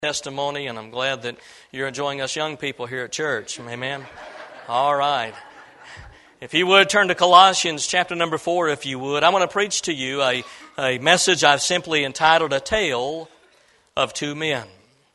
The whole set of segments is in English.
Testimony, and I'm glad that you're enjoying us young people here at church. Amen. All right. If you would, turn to Colossians chapter number 4, if you would. I want to preach to you a message I've simply entitled, A Tale of Two Men.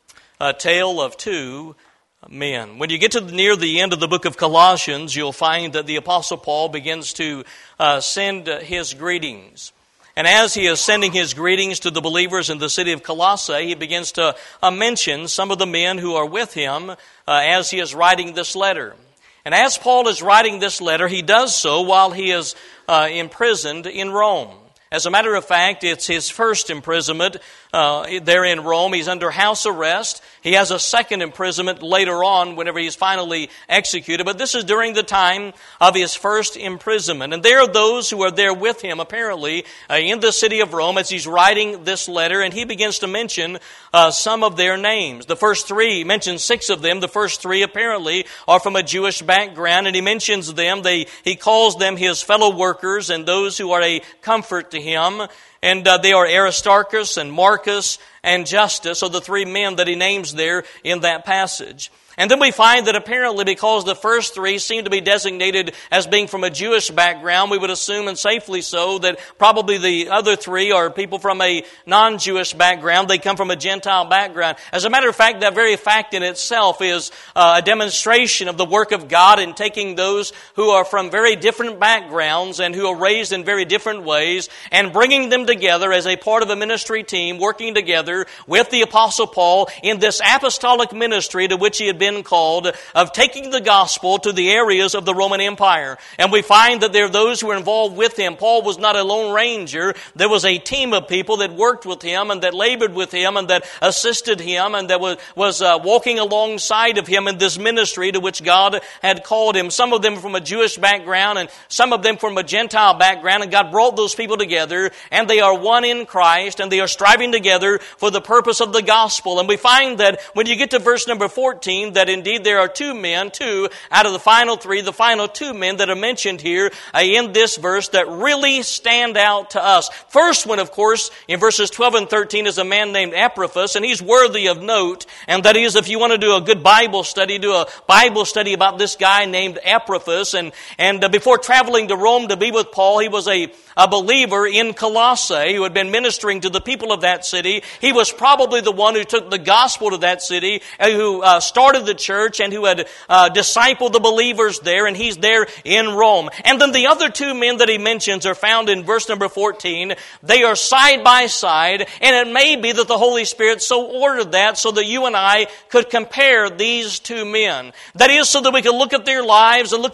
A Tale of Two Men. When you get to near the end of the book of Colossians, you'll find that the Apostle Paul begins to send his greetings. And as he is sending his greetings to the believers in the city of Colossae, he begins to mention some of the men who are with him as he is writing this letter. And as Paul is writing this letter, he does so while he is imprisoned in Rome. As a matter of fact, it's his first imprisonment there in Rome. He's under house arrest. He has a second imprisonment later on whenever he's finally executed. But this is during the time of his first imprisonment. And there are those who are there with him, apparently, in the city of Rome as he's writing this letter. And he begins to mention some of their names. The first three, he mentions 6 of them. The first 3 apparently are from a Jewish background. And he mentions them. He calls them his fellow workers and those who are a comfort to him. And they are Aristarchus and Marcus and Justus, so the 3 men that he names there in that passage. And then we find that apparently because the first 3 seem to be designated as being from a Jewish background, we would assume, and safely so, that probably the other 3 are people from a non-Jewish background. They come from a Gentile background. As a matter of fact, that very fact in itself is a demonstration of the work of God in taking those who are from very different backgrounds and who are raised in very different ways and bringing them together as a part of a ministry team, working together with the Apostle Paul in this apostolic ministry to which he had been called, of taking the gospel to the areas of the Roman Empire. And we find that there are those who are involved with him. Paul was not a lone ranger. There was a team of people that worked with him and that labored with him and that assisted him and that was walking alongside of him in this ministry to which God had called him. Some of them from a Jewish background and some of them from a Gentile background, and God brought those people together and they are one in Christ and they are striving together for the purpose of the gospel. And we find that when you get to verse number 14, that indeed there are 2 men, 2 out of the final 3, the final 2 men that are mentioned here in this verse that really stand out to us. First one, of course, in verses 12 and 13 is a man named Epaphras, and he's worthy of note. And that is, if you want to do a good Bible study, do a Bible study about this guy named Epaphras. And before traveling to Rome to be with Paul, he was a believer in Colossae who had been ministering to the people of that city. He was probably the one who took the gospel to that city, who started the church and who had discipled the believers there, and he's there in Rome. And then the other 2 men that he mentions are found in verse number 14. They are side by side, and it may be that the Holy Spirit so ordered that so that you and I could compare these 2 men. That is, so that we could look at their lives and look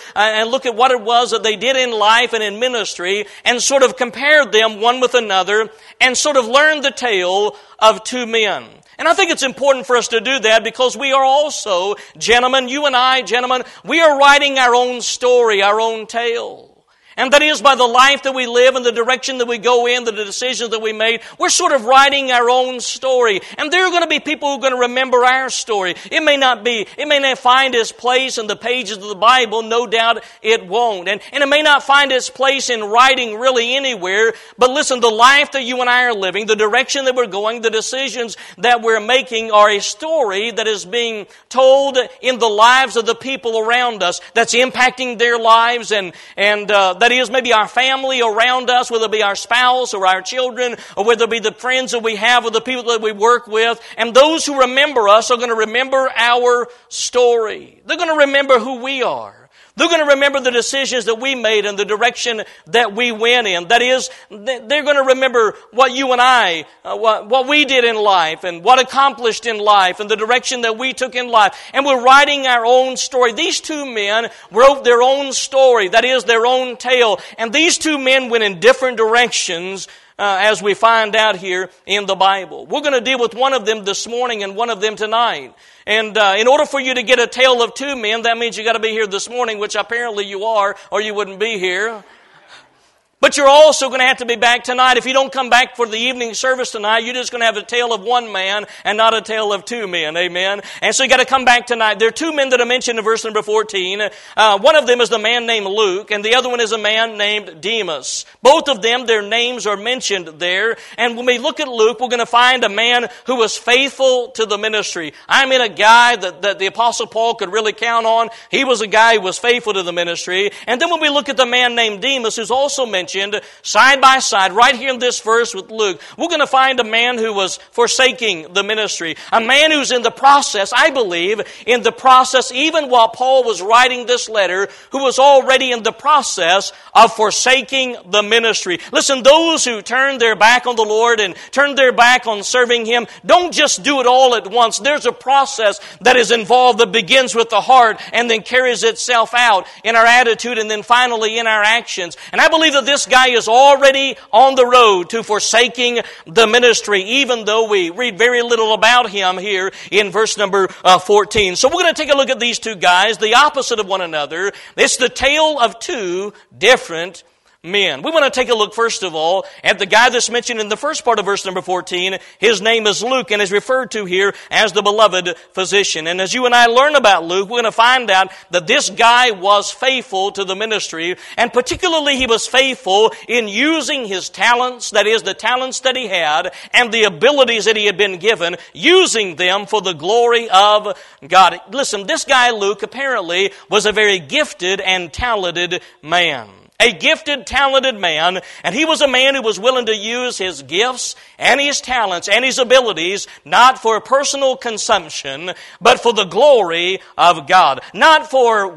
at what it was that they did in life and in ministry, and sort of compare them one with another, and sort of learn the tale of 2 men. And I think it's important for us to do that because we are also, gentlemen, you and I, gentlemen, we are writing our own story, our own tale. And that is by the life that we live and the direction that we go in, the decisions that we made. We're sort of writing our own story. And there are going to be people who are going to remember our story. It may not find its place in the pages of the Bible. No doubt it won't. And it may not find its place in writing really anywhere. But listen, the life that you and I are living, the direction that we're going, the decisions that we're making are a story that is being told in the lives of the people around us that's impacting their lives and that is maybe our family around us, whether it be our spouse or our children, or whether it be the friends that we have or the people that we work with. And those who remember us are going to remember our story. They're going to remember who we are. They're going to remember the decisions that we made and the direction that we went in. That is, they're going to remember what you and I, what we did in life and what accomplished in life and the direction that we took in life. And we're writing our own story. These 2 men wrote their own story. That is, their own tale. And these 2 men went in different directions as we find out here in the Bible. We're going to deal with one of them this morning and one of them tonight. And in order for you to get a tale of 2 men, that means you got to be here this morning, which apparently you are, or you wouldn't be here. But you're also going to have to be back tonight. If you don't come back for the evening service tonight, you're just going to have a tale of one man and not a tale of two men. Amen. And so you got to come back tonight. There are two men that are mentioned in verse number 14. One of them is the man named Luke, and the other one is a man named Demas. Both of them, their names are mentioned there. And when we look at Luke, we're going to find a man who was faithful to the ministry. I mean, a guy that the Apostle Paul could really count on. He was a guy who was faithful to the ministry. And then when we look at the man named Demas, who's also mentioned side by side right here in this verse with Luke, we're going to find a man who was forsaking the ministry. A man who's in the process, I believe, in the process, even while Paul was writing this letter, who was already in the process of forsaking the ministry. Listen, those who turn their back on the Lord and turn their back on serving Him, don't just do it all at once. There's a process that is involved that begins with the heart and then carries itself out in our attitude and then finally in our actions. And I believe that this guy is already on the road to forsaking the ministry, even though we read very little about him here in verse number 14. So we're going to take a look at these two guys, the opposite of one another. It's the tale of two different men. We want to take a look, first of all, at the guy that's mentioned in the first part of verse number 14. His name is Luke and is referred to here as the beloved physician. And as you and I learn about Luke, we're going to find out that this guy was faithful to the ministry, and particularly he was faithful in using his talents, that is, the talents that he had, and the abilities that he had been given, using them for the glory of God. Listen, this guy Luke apparently was a very gifted and talented man. A gifted, talented man, and he was a man who was willing to use his gifts and his talents and his abilities not for personal consumption, but for the glory of God. Not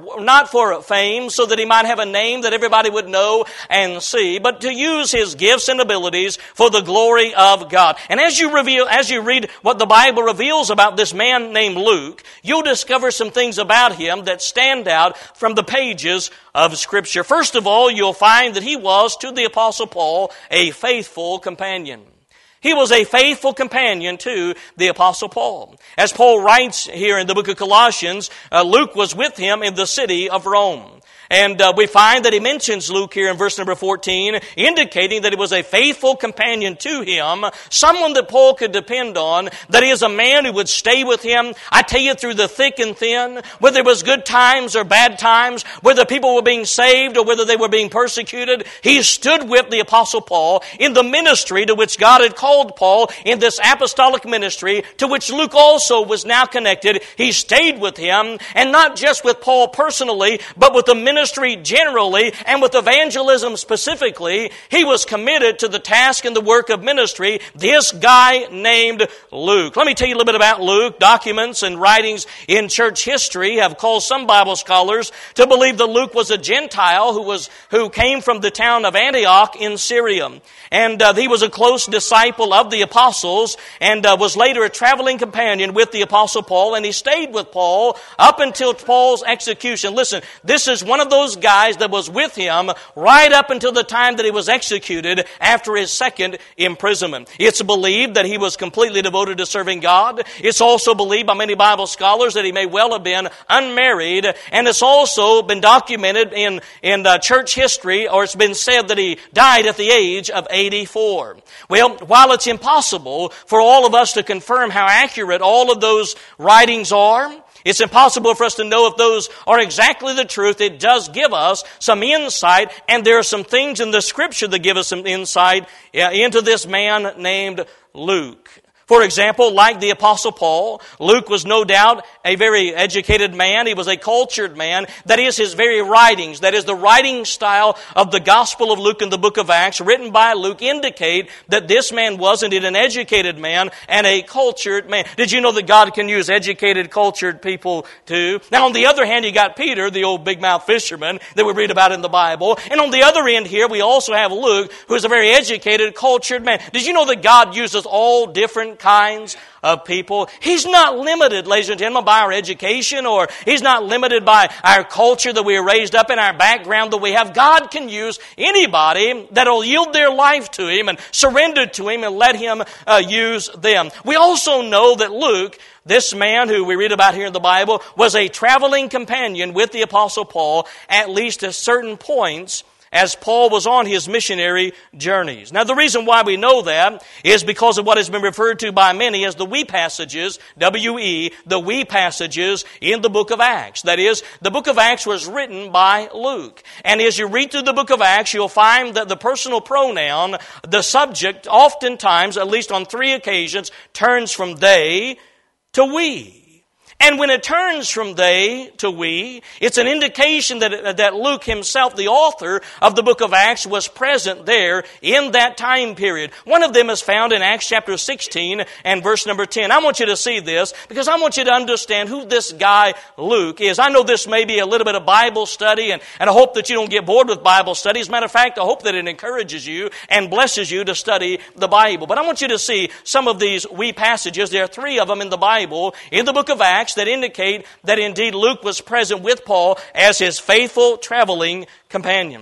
for fame, so that he might have a name that everybody would know and see, but to use his gifts and abilities for the glory of God. And as you read what the Bible reveals about this man named Luke, you'll discover some things about him that stand out from the pages of Scripture. First of all, you'll find that he was, to the Apostle Paul, a faithful companion. He was a faithful companion to the Apostle Paul. As Paul writes here in the book of Colossians, Luke was with him in the city of Rome. And we find that he mentions Luke here in verse number 14, indicating that he was a faithful companion to him, someone that Paul could depend on, that he is a man who would stay with him, I tell you, through the thick and thin, whether it was good times or bad times, whether people were being saved or whether they were being persecuted. He stood with the Apostle Paul in the ministry to which God had called Paul, in this apostolic ministry to which Luke also was now connected. He stayed with him, and not just with Paul personally, but with the ministry generally, and with evangelism specifically. He was committed to the task and the work of ministry, this guy named Luke. Let me tell you a little bit about Luke. Documents and writings in church history have caused some Bible scholars to believe that Luke was a Gentile who came from the town of Antioch in Syria. And he was a close disciple of the apostles, and was later a traveling companion with the Apostle Paul, and he stayed with Paul up until Paul's execution. Listen, this is one of those guys that was with him right up until the time that he was executed after his second imprisonment. It's believed that he was completely devoted to serving God. It's also believed by many Bible scholars that he may well have been unmarried, and it's also been documented in church history, or it's been said that he died at the age of 84. Well, while it's impossible for all of us to confirm how accurate all of those writings are, it's impossible for us to know if those are exactly the truth. It does give us some insight, and there are some things in the Scripture that give us some insight into this man named Luke. For example, like the Apostle Paul, Luke was no doubt a very educated man. He was a cultured man. That is, his very writings, that is, the writing style of the Gospel of Luke and the book of Acts, written by Luke, indicate that this man was indeed an educated man and a cultured man. Did you know that God can use educated, cultured people too? Now, on the other hand, you got Peter, the old big-mouth fisherman that we read about in the Bible. And on the other end here, we also have Luke, who is a very educated, cultured man. Did you know that God uses all different kinds of people? He's not limited, ladies and gentlemen, by our education, or He's not limited by our culture that we are raised up in, our background that we have. God can use anybody that will yield their life to Him and surrender to Him and let Him use them. We also know that Luke, this man who we read about here in the Bible, was a traveling companion with the Apostle Paul, at least at certain points as Paul was on his missionary journeys. Now, the reason why we know that is because of what has been referred to by many as the we passages, W-E, the we passages in the book of Acts. That is, the book of Acts was written by Luke. And as you read through the book of Acts, you'll find that the personal pronoun, the subject, oftentimes, at least on 3 occasions, turns from they to we. And when it turns from they to we, it's an indication that Luke himself, the author of the book of Acts, was present there in that time period. One of them is found in Acts chapter 16 and verse number 10. I want you to see this because I want you to understand who this guy Luke is. I know this may be a little bit of Bible study, and I hope that you don't get bored with Bible study. As a matter of fact, I hope that it encourages you and blesses you to study the Bible. But I want you to see some of these we passages. There are 3 of them in the Bible, in the book of Acts, that indicate that indeed Luke was present with Paul as his faithful traveling companion.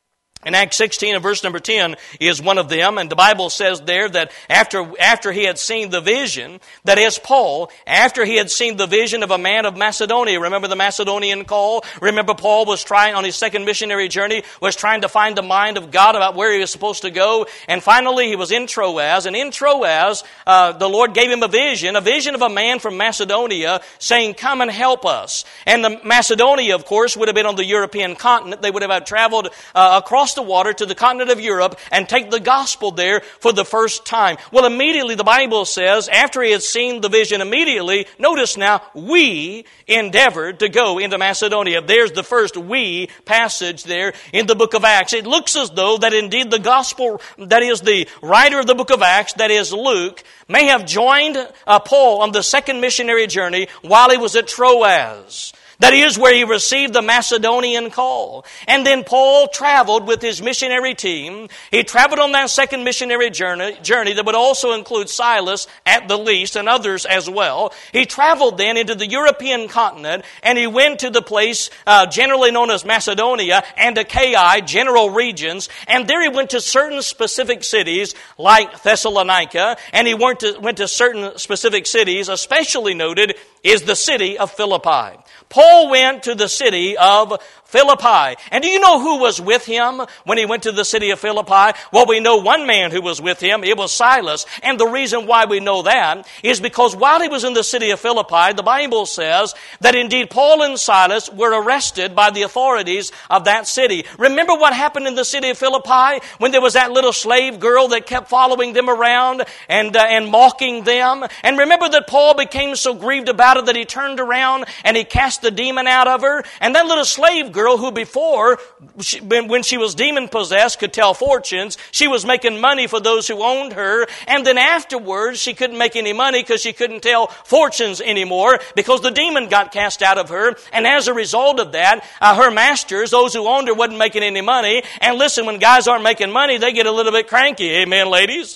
In Acts 16 and verse number 10 is one of them, and the Bible says there that after he had seen the vision, that is Paul, after he had seen the vision of a man of Macedonia, remember the Macedonian call? Remember Paul was trying, on his second missionary journey, was trying to find the mind of God about where he was supposed to go, and finally he was in Troas, and in Troas, the Lord gave him a vision of a man from Macedonia saying, come and help us. And the Macedonia, of course, would have been on the European continent. They would have traveled across the water to the continent of Europe and take the gospel there for the first time. Well, immediately the Bible says, after he had seen the vision, immediately, notice now, we endeavored to go into Macedonia. There's the first we passage there in the book of Acts. It looks as though that indeed the gospel, that is the writer of the book of Acts, that is Luke, may have joined Paul on the second missionary journey while he was at Troas. That is where he received the Macedonian call. And then Paul traveled with his missionary team. He traveled on that second missionary journey that would also include Silas at the least and others as well. He traveled then into the European continent and he went to the place generally known as Macedonia and Achaia, general regions. And there he went to certain specific cities like Thessalonica, and he went to certain specific cities. Especially noted is the city of Philippi. Paul went to the city of Philippi. And do you know who was with him when he went to the city of Philippi? Well, we know one man who was with him. It was Silas. And the reason why we know that is because while he was in the city of Philippi, the Bible says that indeed Paul and Silas were arrested by the authorities of that city. Remember what happened in the city of Philippi when there was that little slave girl that kept following them around and mocking them? And remember that Paul became so grieved about it that he turned around and he cast the demon out of her. And that little slave girl who before, when she was demon-possessed, could tell fortunes. She was making money for those who owned her. And then afterwards, she couldn't make any money because she couldn't tell fortunes anymore because the demon got cast out of her. And as a result of that, her masters, those who owned her, wasn't making any money. And listen, when guys aren't making money, they get a little bit cranky. Amen, ladies?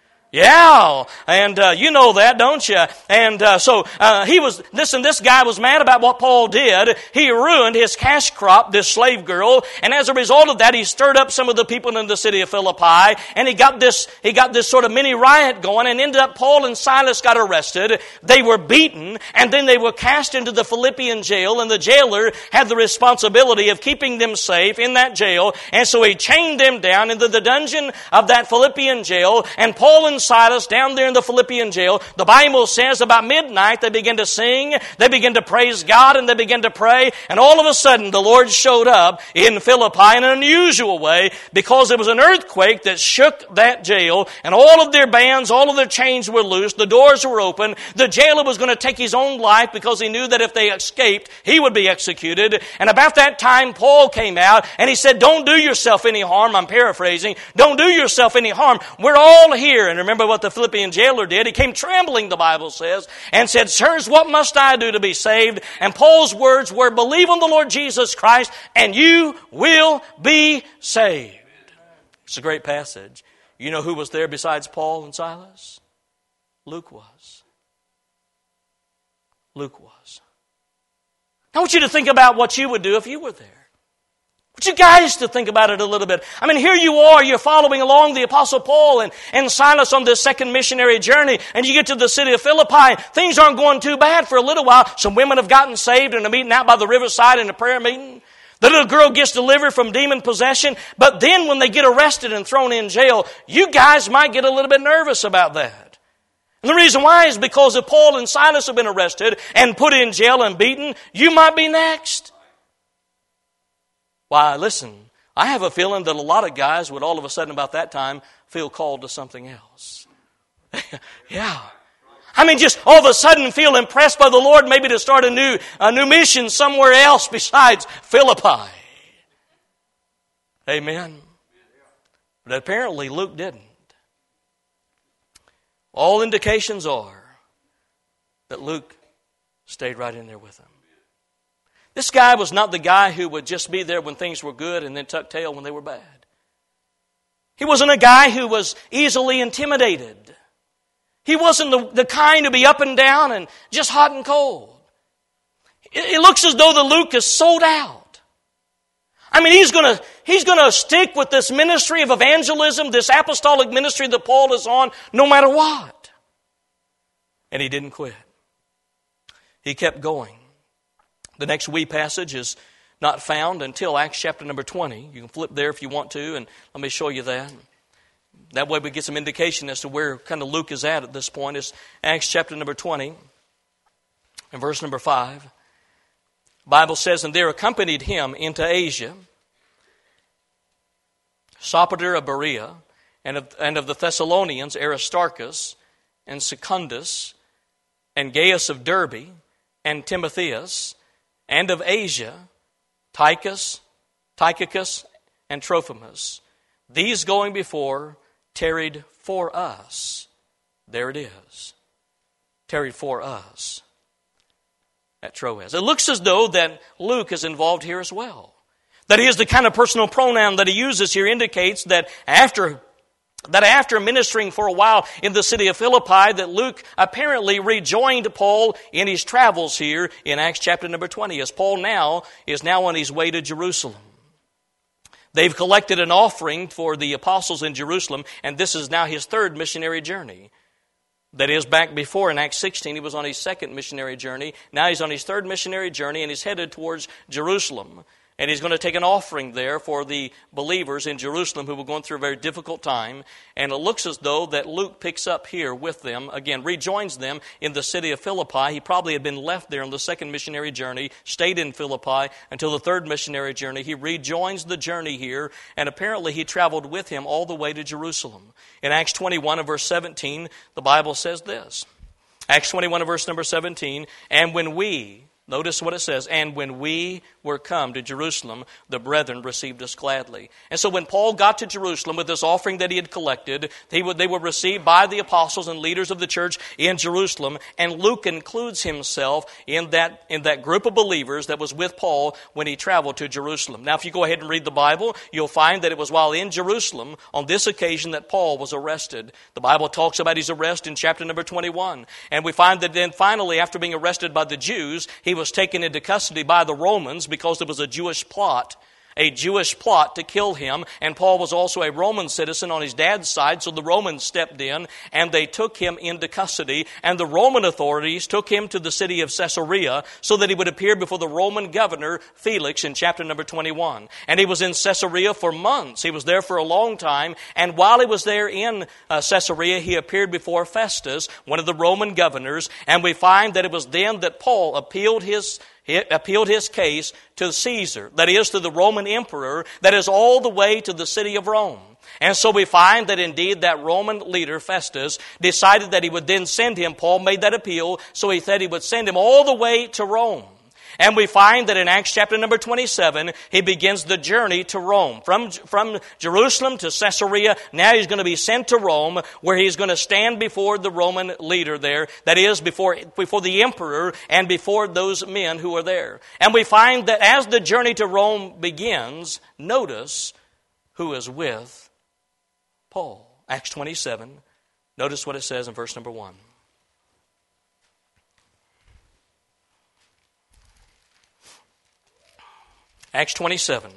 Yeah, and you know that, don't you? And this guy was mad about what Paul did. He ruined his cash crop, this slave girl, and as a result of that, he stirred up some of the people in the city of Philippi, and he got this sort of mini riot going, and ended up Paul and Silas got arrested. They were beaten, and then they were cast into the Philippian jail, and the jailer had the responsibility of keeping them safe in that jail, and so he chained them down into the dungeon of that Philippian jail, and Paul and Silas down there in the Philippian jail, the Bible says about midnight they began to sing, they began to praise God, and they began to pray, and all of a sudden the Lord showed up in Philippi in an unusual way because there was an earthquake that shook that jail, and all of their bands, all of their chains were loose, the doors were open, the jailer was going to take his own life because he knew that if they escaped, he would be executed. And about that time, Paul came out and he said, don't do yourself any harm. I'm paraphrasing. Don't do yourself any harm. We're all here. And remember what the Philippian jailer did? He came trembling, the Bible says, and said, sirs, what must I do to be saved? And Paul's words were, believe on the Lord Jesus Christ and you will be saved. It's a great passage. You know who was there besides Paul and Silas? Luke was. Luke was. I want you to think about what you would do if you were there. I want you guys to think about it a little bit. I mean, here you are, you're following along the Apostle Paul and Silas on this second missionary journey, and you get to the city of Philippi. Things aren't going too bad for a little while. Some women have gotten saved and are meeting out by the riverside in a prayer meeting. The little girl gets delivered from demon possession, but then when they get arrested and thrown in jail, you guys might get a little bit nervous about that. And the reason why is because if Paul and Silas have been arrested and put in jail and beaten, you might be next. Why, listen, I have a feeling that a lot of guys would all of a sudden about that time feel called to something else. Yeah. I mean, just all of a sudden feel impressed by the Lord maybe to start a new mission somewhere else besides Philippi. Amen. But apparently Luke didn't. All indications are that Luke stayed right in there with them. This guy was not the guy who would just be there when things were good and then tuck tail when they were bad. He wasn't a guy who was easily intimidated. He wasn't the kind to be up and down and just hot and cold. It looks as though that Luke is sold out. I mean, he's going to stick with this ministry of evangelism, this apostolic ministry that Paul is on, no matter what. And he didn't quit. He kept going. The next wee passage is not found until Acts chapter number 20. You can flip there if you want to, and let me show you that. That way we get some indication as to where kind of Luke is at this point. It's Acts chapter number 20 and verse number 5. The Bible says, "And there accompanied him into Asia Sopater of Berea, and of the Thessalonians Aristarchus, and Secundus, and Gaius of Derbe, and Timotheus, and of Asia, Tychicus, and Trophimus. These going before tarried for us." There it is. Tarried for us at Troas. It looks as though that Luke is involved here as well. That he is the kind of personal pronoun that he uses here indicates that after ministering for a while in the city of Philippi, that Luke apparently rejoined Paul in his travels here in Acts chapter number 20, as Paul is now on his way to Jerusalem. They've collected an offering for the apostles in Jerusalem, and this is now his third missionary journey. That is, back before in Acts 16, he was on his second missionary journey. Now he's on his third missionary journey, and he's headed towards Jerusalem. And he's going to take an offering there for the believers in Jerusalem who were going through a very difficult time. And it looks as though that Luke picks up here with them, again, rejoins them in the city of Philippi. He probably had been left there on the second missionary journey, stayed in Philippi until the third missionary journey. He rejoins the journey here, and apparently he traveled with him all the way to Jerusalem. In Acts 21 and verse 17, the Bible says this. Acts 21 and verse number 17, "And when we," notice what it says, "and when we were come to Jerusalem, the brethren received us gladly." And so when Paul got to Jerusalem with this offering that he had collected, they were received by the apostles and leaders of the church in Jerusalem. And Luke includes himself in that group of believers that was with Paul when he traveled to Jerusalem. Now, if you go ahead and read the Bible, you'll find that it was while in Jerusalem on this occasion that Paul was arrested. The Bible talks about his arrest in chapter number 21. And we find that then finally, after being arrested by the Jews, he was taken into custody by the Romans because there was a Jewish plot to kill him. And Paul was also a Roman citizen on his dad's side, so the Romans stepped in and they took him into custody. And the Roman authorities took him to the city of Caesarea so that he would appear before the Roman governor Felix in chapter number 21. And he was in Caesarea for months. He was there for a long time. And while he was there in Caesarea, he appeared before Festus, one of the Roman governors. And we find that it was then that Paul appealed his case to Caesar, that is, to the Roman emperor, that is all the way to the city of Rome. And so we find that indeed that Roman leader, Festus, decided that he would then send him. Paul made that appeal, so he said he would send him all the way to Rome. And we find that in Acts chapter number 27, he begins the journey to Rome. From Jerusalem to Caesarea, now he's going to be sent to Rome, where he's going to stand before the Roman leader there. That is, before the emperor and before those men who are there. And we find that as the journey to Rome begins, notice who is with Paul. Acts 27, notice what it says in verse number 1. Acts 27.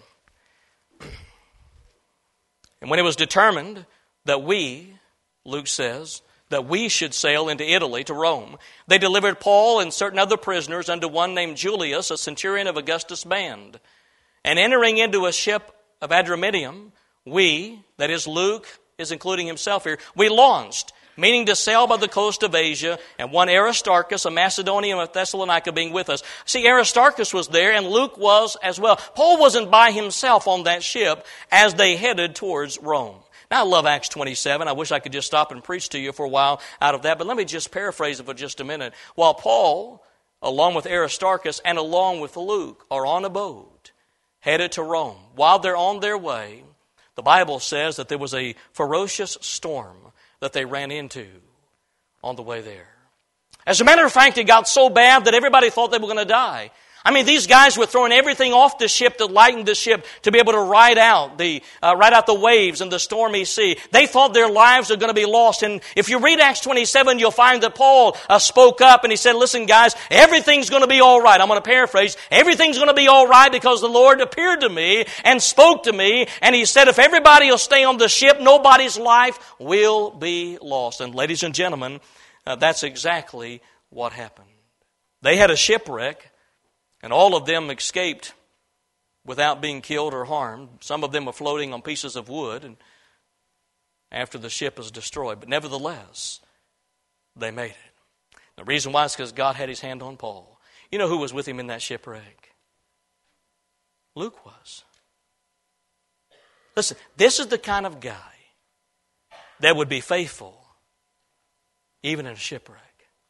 "And when it was determined that we," Luke says, "that we should sail into Italy to Rome, they delivered Paul and certain other prisoners unto one named Julius, a centurion of Augustus' band. And entering into a ship of Adramyttium, we, that is Luke, is including himself here, we launched, meaning to sail by the coast of Asia, and one Aristarchus, a Macedonian of Thessalonica, being with us. See, Aristarchus was there, and Luke was as well. Paul wasn't by himself on that ship as they headed towards Rome. Now, I love Acts 27. I wish I could just stop and preach to you for a while out of that, but let me just paraphrase it for just a minute. While Paul, along with Aristarchus and along with Luke, are on a boat headed to Rome, while they're on their way, the Bible says that there was a ferocious storm that they ran into on the way there. As a matter of fact, it got so bad that everybody thought they were going to die. I mean, these guys were throwing everything off the ship to lighten the ship to be able to ride out the waves and the stormy sea. They thought their lives were going to be lost. And if you read Acts 27, you'll find that Paul spoke up and he said, listen, guys, everything's going to be all right. I'm going to paraphrase. Everything's going to be all right because the Lord appeared to me and spoke to me. And he said, if everybody will stay on the ship, nobody's life will be lost. And ladies and gentlemen, that's exactly what happened. They had a shipwreck. And all of them escaped without being killed or harmed. Some of them were floating on pieces of wood and after the ship was destroyed. But nevertheless, they made it. The reason why is because God had his hand on Paul. You know who was with him in that shipwreck? Luke was. Listen, this is the kind of guy that would be faithful even in a shipwreck.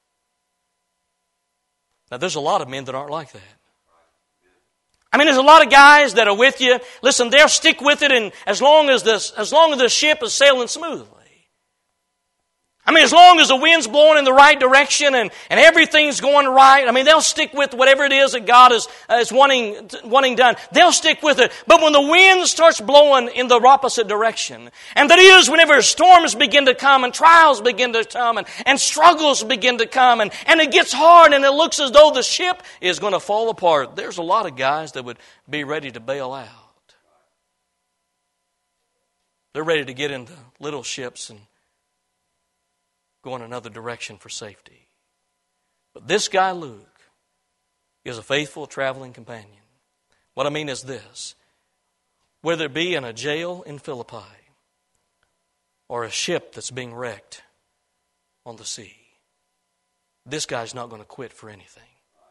Now, there's a lot of men that aren't like that. I mean, there's a lot of guys that are with you. Listen, they'll stick with it, and as long as the ship is sailing smoothly. I mean, as long as the wind's blowing in the right direction and everything's going right, I mean, they'll stick with whatever it is that God is wanting done. They'll stick with it. But when the wind starts blowing in the opposite direction, and that is whenever storms begin to come and trials begin to come and struggles begin to come and it gets hard and it looks as though the ship is going to fall apart, there's a lot of guys that would be ready to bail out. They're ready to get into little ships and go in another direction for safety. But this guy, Luke, is a faithful traveling companion. What I mean is this. Whether it be in a jail in Philippi or a ship that's being wrecked on the sea, this guy's not going to quit for anything.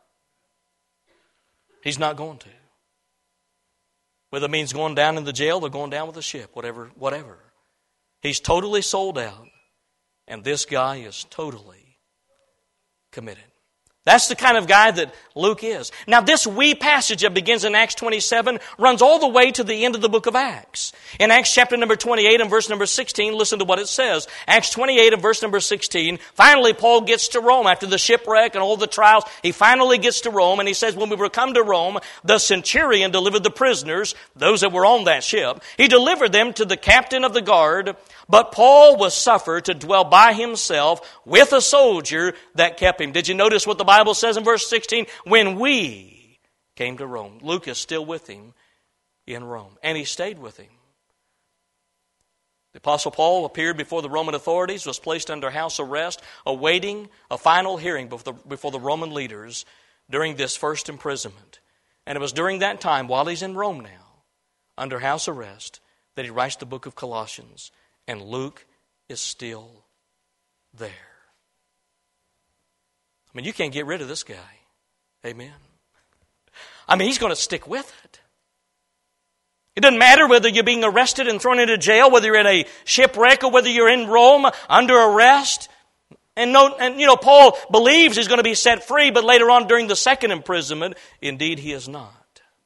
He's not going to. Whether it means going down in the jail or going down with the ship, whatever. He's totally sold out. And this guy is totally committed. That's the kind of guy that Luke is. Now, this wee passage that begins in Acts 27 runs all the way to the end of the book of Acts. In Acts chapter number 28 and verse number 16, listen to what it says. Acts 28 and verse number 16, finally Paul gets to Rome after the shipwreck and all the trials. He finally gets to Rome, and he says, when we were come to Rome, the centurion delivered the prisoners, those that were on that ship. He delivered them to the captain of the guard, but Paul was suffered to dwell by himself with a soldier that kept him. Did you notice what the Bible says in verse 16? When we came to Rome. Luke is still with him in Rome. And he stayed with him. The Apostle Paul appeared before the Roman authorities, was placed under house arrest, awaiting a final hearing before the Roman leaders during this first imprisonment. And it was during that time, while he's in Rome now, under house arrest, that he writes the book of Colossians. And Luke is still there. I mean, you can't get rid of this guy. Amen. I mean, he's going to stick with it. It doesn't matter whether you're being arrested and thrown into jail, whether you're in a shipwreck or whether you're in Rome under arrest. And Paul believes he's going to be set free, but later on during the second imprisonment, indeed he is not.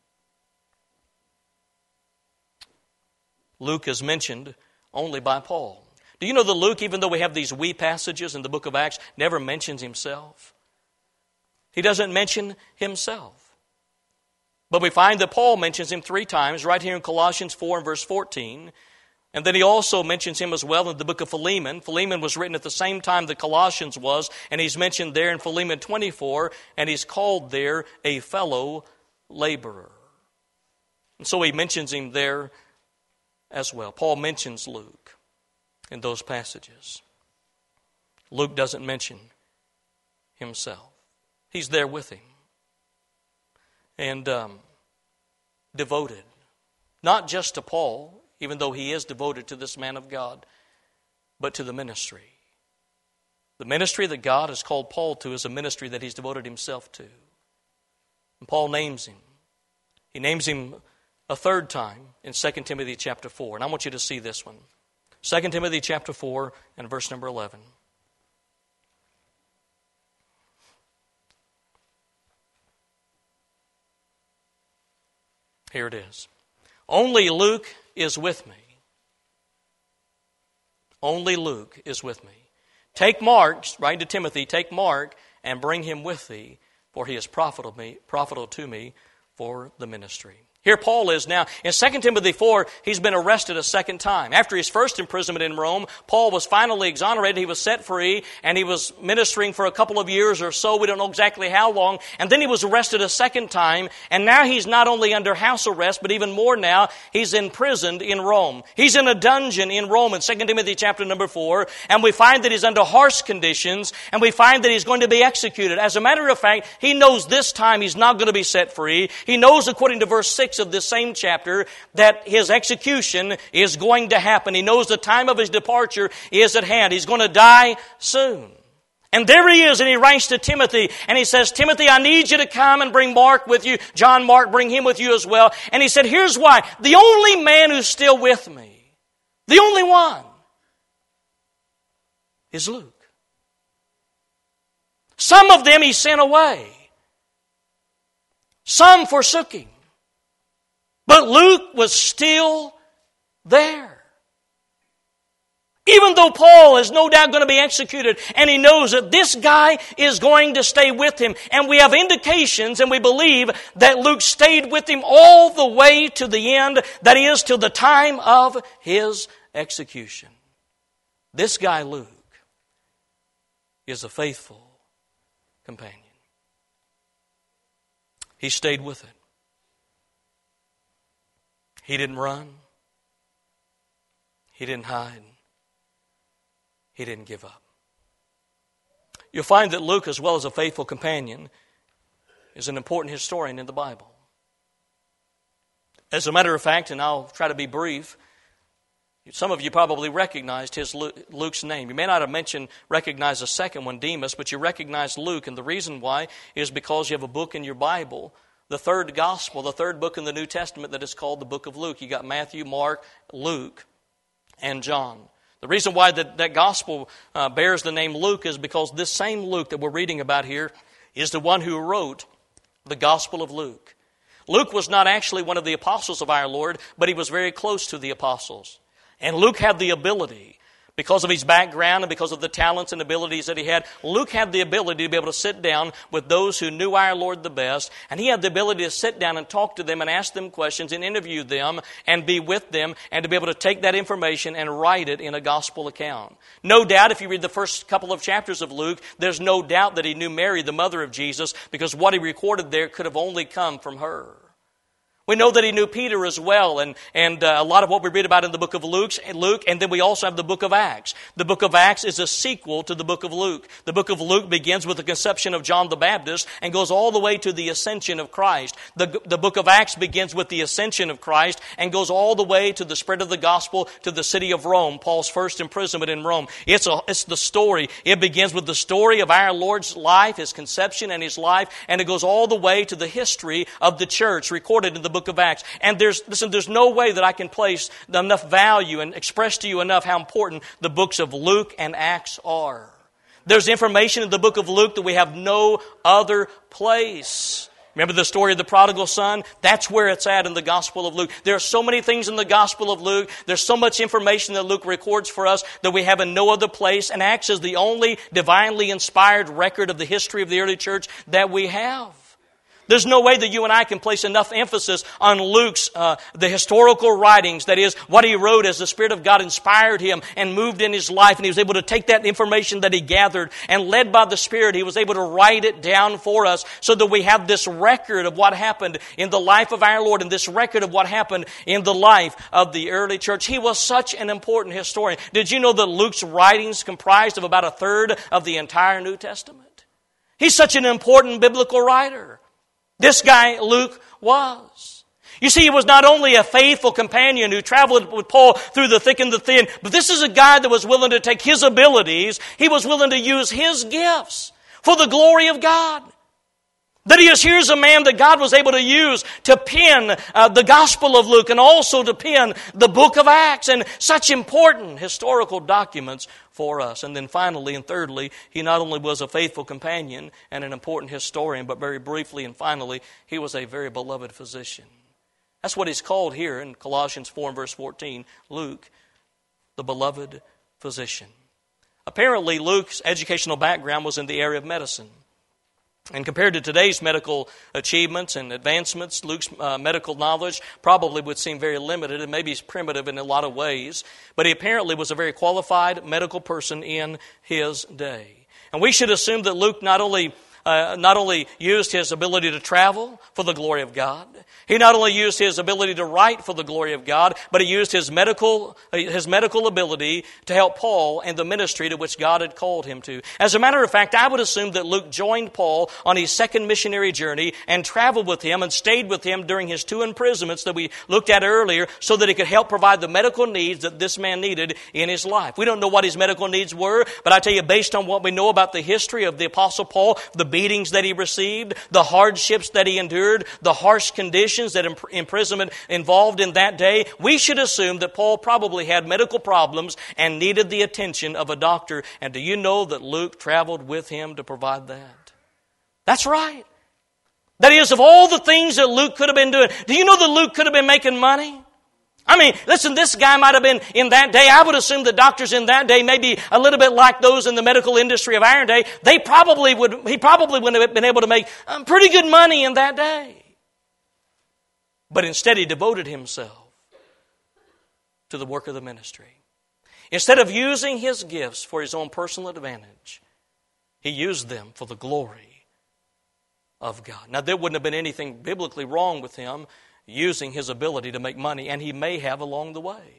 Luke is mentioned only by Paul. Do you know that Luke, even though we have these wee passages in the book of Acts, never mentions himself? He doesn't mention himself. But we find that Paul mentions him 3 times, right here in Colossians 4 and verse 14. And then he also mentions him as well in the book of Philemon. Philemon was written at the same time that Colossians was, and he's mentioned there in Philemon 24, and he's called there a fellow laborer. And so he mentions him there as well. Paul mentions Luke in those passages. Luke doesn't mention himself. He's there with him. And devoted, not just to Paul, even though he is devoted to this man of God, but to the ministry. The ministry that God has called Paul to is a ministry that he's devoted himself to. And Paul names him. He names him a third time in 2 Timothy chapter 4. And I want you to see this one. 2 Timothy chapter 4 and verse number 11. Here it is. Only Luke is with me. Only Luke is with me. Take Mark, writing to Timothy, take Mark and bring him with thee, for he is profitable to me for the ministry. Here Paul is now. In 2 Timothy 4, he's been arrested a second time. After his first imprisonment in Rome, Paul was finally exonerated. He was set free, and he was ministering for a couple of years or so. We don't know exactly how long. And then he was arrested a second time, and now he's not only under house arrest, but even more now, he's imprisoned in Rome. He's in a dungeon in Rome in 2 Timothy chapter number 4, and we find that he's under harsh conditions, and we find that he's going to be executed. As a matter of fact, he knows this time he's not going to be set free. He knows, according to verse 6 of this same chapter, that his execution is going to happen. He knows the time of his departure is at hand. He's going to die soon. And there he is, and he writes to Timothy, and he says, Timothy, I need you to come and bring Mark with you. John Mark, bring him with you as well. And he said, here's why. The only man who's still with me, the only one, is Luke. Some of them he sent away. Some forsook him. But Luke was still there. Even though Paul is no doubt going to be executed, and he knows that this guy is going to stay with him. And we have indications, and we believe that Luke stayed with him all the way to the end, that is, till the time of his execution. This guy, Luke, is a faithful companion. He stayed with it. He didn't run. He didn't hide. He didn't give up. You'll find that Luke, as well as a faithful companion, is an important historian in the Bible. As a matter of fact, and I'll try to be brief, some of you probably recognized Luke's name. You may not have recognized the second one, Demas, but you recognize Luke, and the reason why is because you have a book in your Bible, the third gospel, the third book in the New Testament, that is called the book of Luke. You got Matthew, Mark, Luke, and John. The reason why that gospel bears the name Luke is because this same Luke that we're reading about here is the one who wrote the Gospel of Luke. Luke was not actually one of the apostles of our Lord, but he was very close to the apostles. And Luke had the ability, because of his background and because of the talents and abilities that he had, Luke had the ability to be able to sit down with those who knew our Lord the best, and he had the ability to sit down and talk to them and ask them questions and interview them and be with them and to be able to take that information and write it in a gospel account. No doubt, if you read the first couple of chapters of Luke, there's no doubt that he knew Mary, the mother of Jesus, because what he recorded there could have only come from her. We know that he knew Peter as well, and a lot of what we read about in the book of Luke, and then we also have the book of Acts. The book of Acts is a sequel to the book of Luke. The book of Luke begins with the conception of John the Baptist and goes all the way to the ascension of Christ. The book of Acts begins with the ascension of Christ and goes all the way to the spread of the gospel to the city of Rome, Paul's first imprisonment in Rome. It's the story. It begins with the story of our Lord's life, His conception and His life, and it goes all the way to the history of the church recorded in the book of Acts. And there's no way that I can place enough value and express to you enough how important the books of Luke and Acts are. There's information in the book of Luke that we have no other place. Remember the story of the prodigal son? That's where it's at in the Gospel of Luke. There are so many things in the Gospel of Luke. There's so much information that Luke records for us that we have in no other place. And Acts is the only divinely inspired record of the history of the early church that we have. There's no way that you and I can place enough emphasis on Luke's, the historical writings, that is, what he wrote as the Spirit of God inspired him and moved in his life, and he was able to take that information that he gathered, and led by the Spirit, he was able to write it down for us so that we have this record of what happened in the life of our Lord and this record of what happened in the life of the early church. He was such an important historian. Did you know that Luke's writings comprised of about a third of the entire New Testament? He's such an important biblical writer. This guy, Luke, was. You see, he was not only a faithful companion who traveled with Paul through the thick and the thin, but this is a guy that was willing to take his abilities, he was willing to use his gifts for the glory of God. That here's a man that God was able to use to pen the Gospel of Luke and also to pen the book of Acts and such important historical documents for us. And then finally and thirdly, he not only was a faithful companion and an important historian, but very briefly and finally, he was a very beloved physician. That's what he's called here in Colossians 4 and verse 14, Luke, the beloved physician. Apparently, Luke's educational background was in the area of medicine. And compared to today's medical achievements and advancements, Luke's medical knowledge probably would seem very limited and maybe primitive in a lot of ways. But he apparently was a very qualified medical person in his day. And we should assume that Luke not only used his ability to travel for the glory of God. He not only used his ability to write for the glory of God, but he used his medical ability to help Paul and the ministry to which God had called him to. As a matter of fact, I would assume that Luke joined Paul on his second missionary journey and traveled with him and stayed with him during his 2 imprisonments that we looked at earlier so that he could help provide the medical needs that this man needed in his life. We don't know what his medical needs were, but I tell you, based on what we know about the history of the Apostle Paul, the beatings that he received, the hardships that he endured, the harsh conditions that imprisonment involved in that day, we should assume that Paul probably had medical problems and needed the attention of a doctor. And do you know that Luke traveled with him to provide that? That's right. That is, of all the things that Luke could have been doing, do you know that Luke could have been making money? I mean, listen, this guy might have been in that day. I would assume the doctors in that day, maybe a little bit like those in the medical industry of our day, he probably would have been able to make pretty good money in that day. But instead he devoted himself to the work of the ministry. Instead of using his gifts for his own personal advantage, he used them for the glory of God. Now, there wouldn't have been anything biblically wrong with him using his ability to make money, and he may have along the way.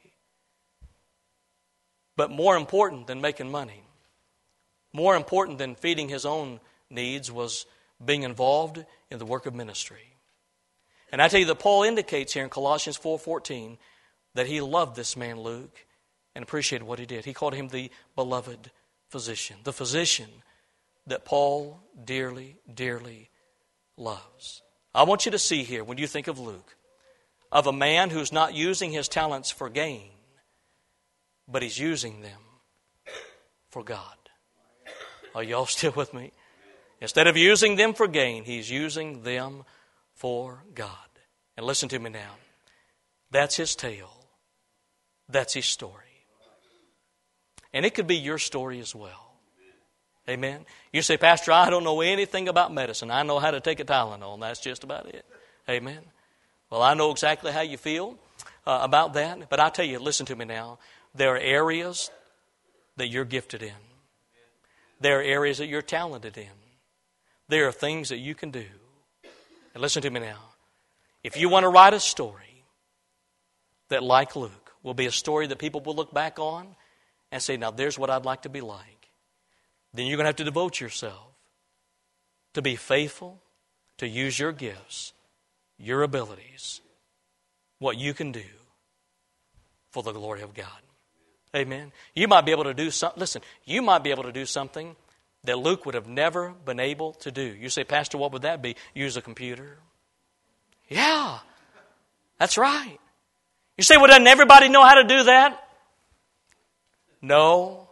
But more important than making money, more important than feeding his own needs, was being involved in the work of ministry. And I tell you that Paul indicates here in Colossians 4:14 that he loved this man Luke and appreciated what he did. He called him the beloved physician, the physician that Paul dearly, dearly loves. I want you to see here, when you think of Luke, of a man who's not using his talents for gain, but he's using them for God. Are y'all still with me? Instead of using them for gain, he's using them for God. And listen to me now. That's his tale. That's his story. And it could be your story as well. Amen. You say, Pastor, I don't know anything about medicine. I know how to take a Tylenol, and that's just about it. Amen. Well, I know exactly how you feel about that. But I tell you, listen to me now. There are areas that you're gifted in. There are areas that you're talented in. There are things that you can do. And listen to me now. If you want to write a story that, like Luke, will be a story that people will look back on and say, now there's what I'd like to be like, then you're going to have to devote yourself to be faithful, to use your gifts, your abilities, what you can do for the glory of God. Amen. You might be able to do something. Listen, you might be able to do something that Luke would have never been able to do. You say, Pastor, what would that be? Use a computer. Yeah, that's right. You say, well, doesn't everybody know how to do that? No.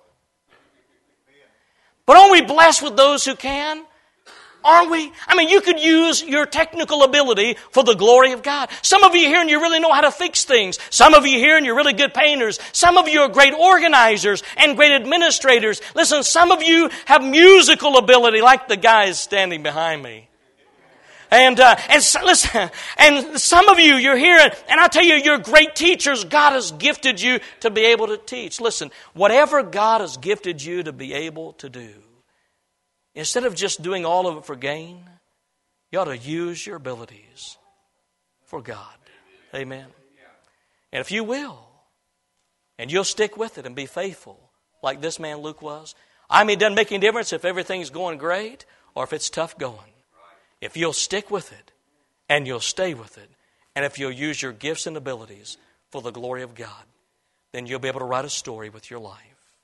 But aren't we blessed with those who can? Aren't we? I mean, you could use your technical ability for the glory of God. Some of you here and you really know how to fix things. Some of you here and you're really good painters. Some of you are great organizers and great administrators. Listen, some of you have musical ability like the guys standing behind me. And listen, and some of you, you're here, and I tell you, you're great teachers. God has gifted you to be able to teach. Listen, whatever God has gifted you to be able to do, instead of just doing all of it for gain, you ought to use your abilities for God. Amen. And if you will, and you'll stick with it and be faithful, like this man Luke was, I mean, it doesn't make any difference if everything's going great or if it's tough going. If you'll stick with it and you'll stay with it and if you'll use your gifts and abilities for the glory of God, then you'll be able to write a story with your life.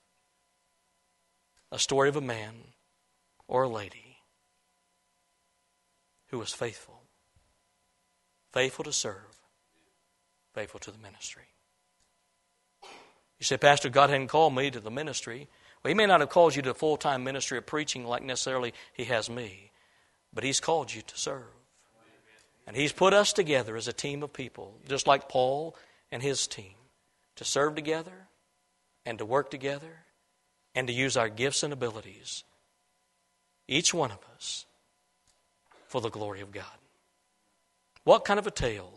A story of a man or a lady who was faithful. Faithful to serve. Faithful to the ministry. You say, Pastor, God hadn't called me to the ministry. Well, He may not have called you to full-time ministry of preaching like necessarily He has me, but He's called you to serve. And He's put us together as a team of people, just like Paul and his team, to serve together and to work together and to use our gifts and abilities, each one of us, for the glory of God. What kind of a tale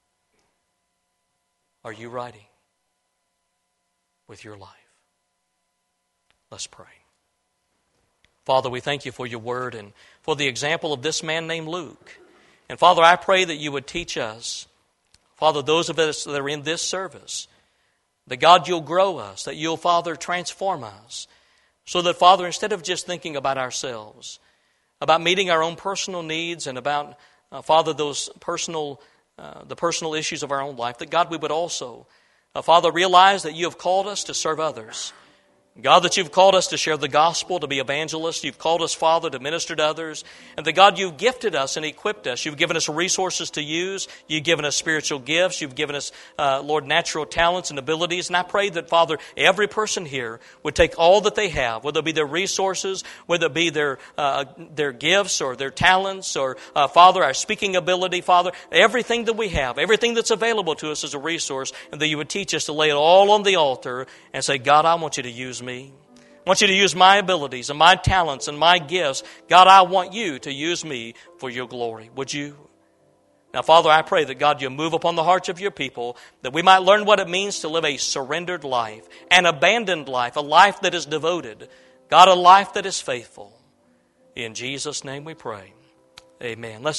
are you writing with your life? Let's pray. Father, we thank You for Your word and for the example of this man named Luke. And Father, I pray that You would teach us, Father, those of us that are in this service, that God, You'll grow us, that You'll, Father, transform us, so that, Father, instead of just thinking about ourselves, about meeting our own personal needs and about, Father, those the personal issues of our own life, that God, we would also, Father, realize that You have called us to serve others. God, that You've called us to share the gospel, to be evangelists. You've called us, Father, to minister to others. And that, God, You've gifted us and equipped us. You've given us resources to use. You've given us spiritual gifts. You've given us, Lord, natural talents and abilities. And I pray that, Father, every person here would take all that they have, whether it be their resources, whether it be their gifts or their talents or, Father, our speaking ability, Father, everything that we have, everything that's available to us as a resource, and that You would teach us to lay it all on the altar and say, God, I want You to use me. I want You to use my abilities and my talents and my gifts. God, I want You to use me for Your glory. Would You? Now, Father, I pray that, God, You move upon the hearts of Your people, that we might learn what it means to live a surrendered life, an abandoned life, a life that is devoted. God, a life that is faithful. In Jesus' name we pray. Amen. Let's